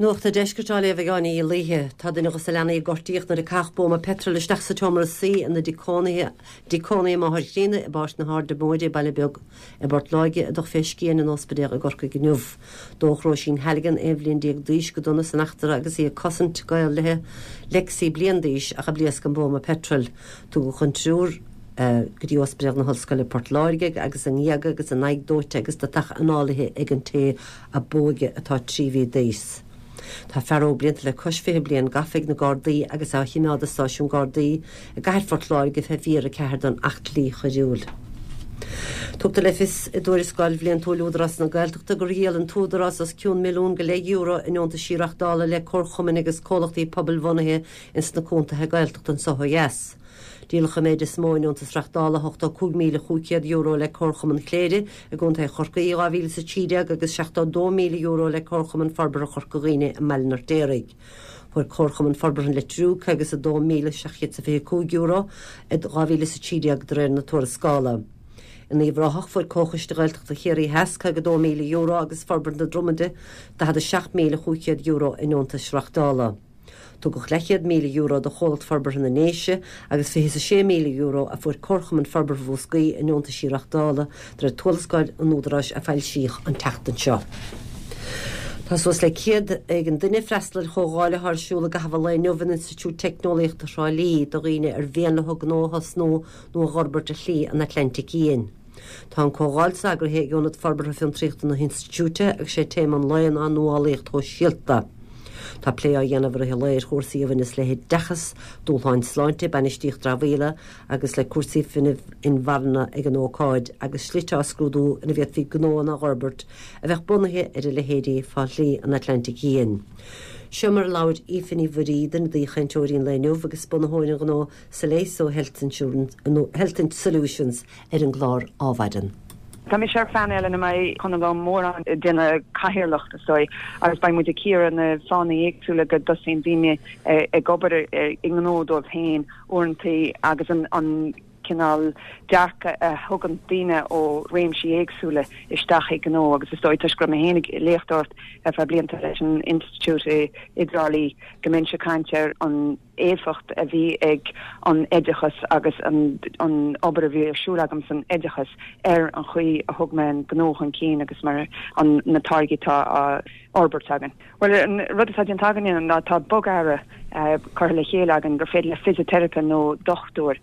Nuachta deisgurtála bheith gánaí I láthe tá duine go sa leanana I gortíocht na cachbóm a petrol isteach sa tomar sí in na dicónaí má thirtíine I báis na háda móide bailile beag I bort láige a do fescían in ospedéir a gorca gniuh. Dóchró sin heligan éhlíonn díag díos go donna san achtar agus í cosint gail lethe lexí blian díos a blias gan bóm a petrol tú go chun trúr gotí ospedéir na hoscoile Port Láirge agus an iag agus an naig dóite agus da tach análathe ag an té a bóige atá tríhí déis. Tá feró blianta le cosfé blian gafig na Gardaí agus á chináda stáisiún Gardaí a gaiir Port Láirge fe vír a ceir don 8 lí chuúil. Tugta le fis I dúris gáil blian tóúdras na gailteachta go rial an túdarras as €1 milliún go €1 in onta síreachtála le corchumin agus cólachtaí pobl vonathe in sna cóntathe gailteacht an sothas. Díalcha méid is móin onta sreachtála €8 míle le corchumin chléide a gúnta chorcaí áhíle sa tíideag agus €2 míle le corchumin farbar a chorcaíine a mellnar déraig. Fuair corchumin farbar an le trúc agus a €2 míle €725 a áhíle sa tíideag drein na tuair scála. In íomhráthach fuair cóchaiste gailteachta chéirí heasca go €2 míle agus farbar na dromide da had a €6 míle in onta sreachtála. Tú go €100 míle de cholt farbar na néise agus fi €6 míle a fuair corchumin farbar bhúscaí in onta síreachtála dar tualascáil an údarás a feil síoch an teachtan seo. Tás was le céad ag an duine freistal chogáile thsúla go hafa le Nuvan Institute Technolaíochta Sráilí do riine bhéan le nóhas nó Ghorbair de Chlí an Atlantic íon. Tá an cógáil sagrahé gúnad farbar a fion tríochta na Institute agus sé téman leon an nóálaíocht ó síalta. Tá plé a dhéanamh a léir chósaí a bhanas le dechas dúlháin sláinte banistíocht drabhíle agus le cuasaí finmh in bharna ag an ócáid agus slítá scrúdú in bheith hí gnóna Ghorbair a bheith bunathe ar le héadí fáilí an Atlantic íon. Siomar láid ífinní bhurí den dí chaintúirín lenuh agus bunathain gná sa léisó Health Solutions ar an glár ábhaidan. Tá mé sé fan eile na mai chun go mór an duine caihirirlacht sói agus ba mu cíar an fána éagsúla go dosín daine gobar ingnódómh hain orintí agus an cinál dearcha a thugan daine ó réimsí éagsúla isteach gó agus is dóitas go hénig léchtort a fe blianta leis an Institute Idralí gominse caiintear an éfacht a bhí ag an éidechas agus an obair a bhí siúlagam san éidechas an chuí a thug me an gnóchan cín agus mar an na targetá a Orbert agan. Well, rud is an tagan an tá bogara chuir le chélagan gur féidir le physiotherapy nó dochtúir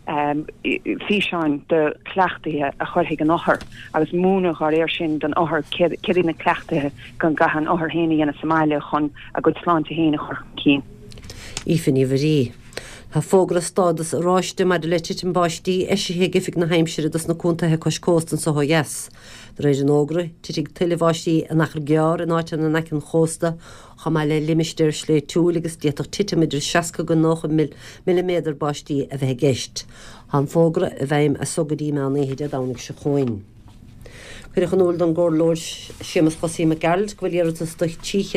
fi seán de cleachtaithe a chuirthaigh an áthar agus múna ar sin den áthar céirí na cleachtaithe gan gahan áthar héine ana Somália chun a go sláinte héine chur cín. Ífinní bhurí. Tá fógra stádas ráiste mar de leitin báistí eisithe gifig na heimsire dus na cúntathe cos cóstan sa hóias. De réidir an ógra, titig televáistí a nachar gear in áite na necin chósta, cha le limisteir slé túil agus diaach titimidir 60 go 9 mm báistí a bheith geist. Han fógra a bheim a sogadí me an éhéide dánig se choin. Cuireach an úl don górlóir siamas chosí me geld, gohfuil ar stoich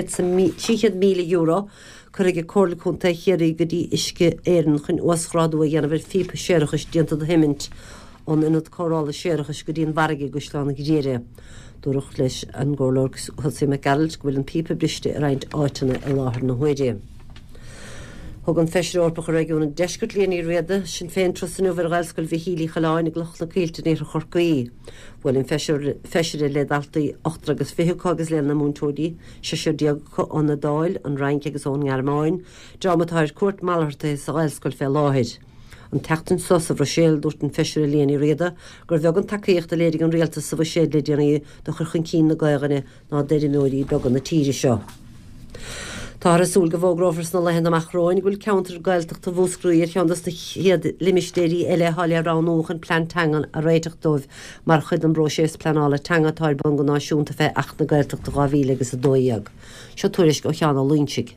€30 chuige cóla chunta chéirí go dtí isce éan chun uasráú a dhéanamh fipa séirechas dianta a himint an inad chorála séirechas go dtíon bharige go sláánna géire. Dúach leis an górlóir chosí me geld gohfuil an pipa briste a reinint áitina a láthar na huide. Thug an feisiir orpach réún an deiscut líoní réada sin féin trosanú bhar gailscoil bhí hílí chaláin ag loch na cíiltaí a chorcaí. Bhfuil in feisiir le daltaí 8 agus 20 agus le na múntódí, sé diaag an dáil an reince agus ón ngearmáin, dramatáir cuat malharta sa gailscoil fé láthid. An teachtain sos a bhséil dúirt an feisiir líoní réada, gur bheag an takeíocht a léidir an réalta sa bhséil le déanaí do chur chun cín na gaiganna ná deidirnúirí beag an na tíiri seo. Tá asúl go bhógrófars na lehan amachráin gúil counter gailteachta bhúscrúir cheandas na chiad limistéirí eile háile ránóchan plan tangan a réiteach dóibh mar chud an brosés planála tangatáil ban go náisiúnta fé 8 na gailteachta 2000 agus a 2. Seo tuairis go cheanna lúnsigh.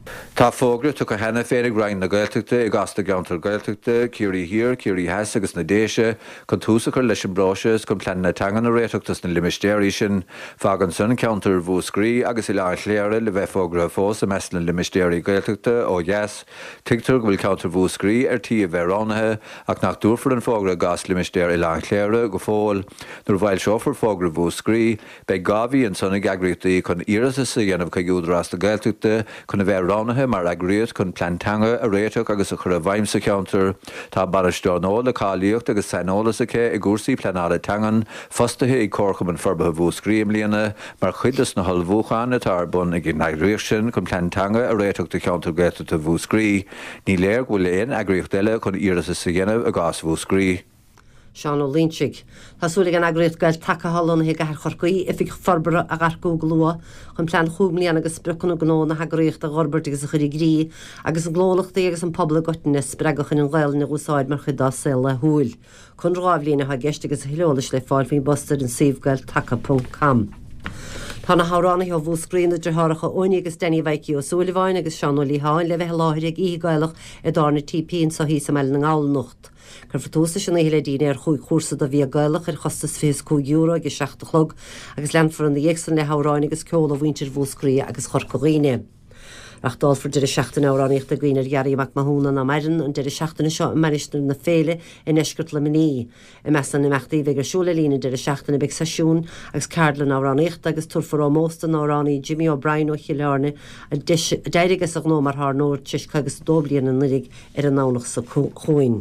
Tá fógra tu go hena fénig rein na gailteachta I gasta gantar gailteachta, Curie hir, Curie hes agus na déise, chun túsa chu leis an broses, chun plean na tangan na réiteachtas na limistéirí sin, fagan sun counter bhú scrí agus I leir léire le bheith fógra fós a mes na limistéirí gailteachta ó yes, tigtar go bhfuil counter bhú scrí tí a bheitrónathe ach nach dúrfar an fógra gas limistéir I leir léire go fóil, nuair bhil seofar fógra bhú scrí, be gaví an sunna gagraíochtaí chun iras is a dhéanamh caiúdras na gailteachta chun a bheitrónathe mar agriad chun plantanga a réiteach agus a chur a bhaimsa counter tá baristeánó le cáíocht agus sanolalas aché I gúrsaí plenála tangan fostathe I córcham an forbathe bhú scríam líana mar chuidas na halbhúchána tá bun ag agriíocht sin chun plantanga a réiteach de counter gailteachta bhú scrí, ní léir go léon agriíocht eile chun iras is a dhéanamh a gás bhú scrí. Seán ó Lynchig. Tásúla an agréocht gail takehallan hi gahar chorcaí ifig forbara a garcú glua chun plean chúmlíana agus sprucan ó gnó na hagréocht a gorbert agus a chuir grí agus an glólachtaí agus an pobla gotainnis spregachan an ghail na úsáid mar chudá sil le húil. Chun rábhlína ha geist agus a hileolalas le fáil fhí bostad an sívgail take.com. Tá na háránna he bhú scrín a dethracha óí agus denní bhaicií ó súlaháin agus seán ó líáin le bheith láthir ag ígaileach I dána TP sa hí sa meile na gáilnocht. Chur fatósa sin éile díine ar chuig chósa a bhí gaileach ar chostas fés €2 agus 60 chlog agus leanfar an dhéagsan le háráin agus ceola bhaintir bhú scrí agus chorcaghine. Ach dálfar de 16 áráníocht a gine gearíach mahúna na meirin an de 16 seo maristú na féle in eisgurt le miní. I mesan na meachtaí bheith siúla lína de 16 beh sesiún agus cardlan áráníocht agus turfar ó móstan árání Jimmy O'Brien ó chiilearne a deidigus a gnó mar th nóir tuis agus dóblian an nurig ar an nánach sa chuin.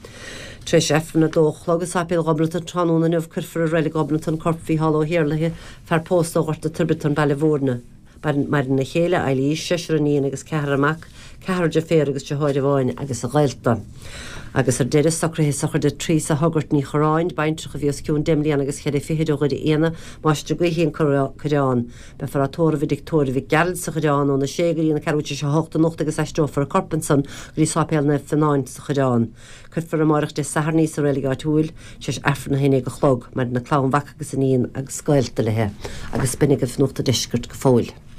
Tris efna dóchlogus apil goblatan trónúna nufcur for a réile goblatan corpí halló hiirlathe fear post ó gorta turbitan bailehórna. Mar na chéile eilí 6 raníon agus ceharach, cehar de fér agus de háide bháin agus a ghailta. Agus ar deidir sacrathe sachar de trí a hagart ní choráin, baintrach a bhíos ciún demlíana agus chead fihead ó chuide éana, máiste go híon chudáin, be far atóra bhí dictóra bhí geald sa chudáin ó na ségarí na carúte se 8 agus eistrófar a Corpinson rí sápéal na fanáin sa chudáin. Chud far amárach de saharní sa réilegáitúil, seis efna hinnig go chlog, mar na clán vac agus a níon agus scoilta lethe, agus spinnig a fnúta disgurt go fóil.